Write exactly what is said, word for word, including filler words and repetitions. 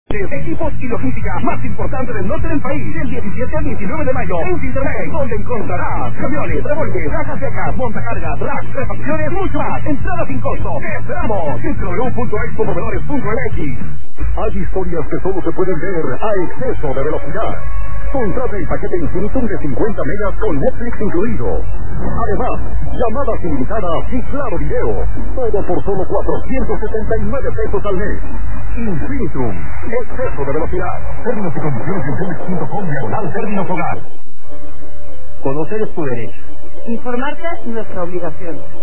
Equipos y logística más importante del norte del país. Del diecisiete al diecinueve de mayo en Internet, donde encontrarás camiones, remolques, cajas secas, montacargas, racks, refacciones, mucho más. Entrada sin costo. ¡Te esperamos! w w w punto expo proveedores punto m x. Hay historias que solo se pueden ver a exceso de velocidad. Contrata el paquete Infinitum de cincuenta megas con Netflix incluido. Además, llamadas ilimitadas y claro video. Todo por solo cuatrocientos setenta y nueve pesos al mes. Infinitum. Exceso de velocidad. Términos y condiciones en telmex punto com diagonal términos hogar. Conocer es tu derecho. Informarte nuestra obligación.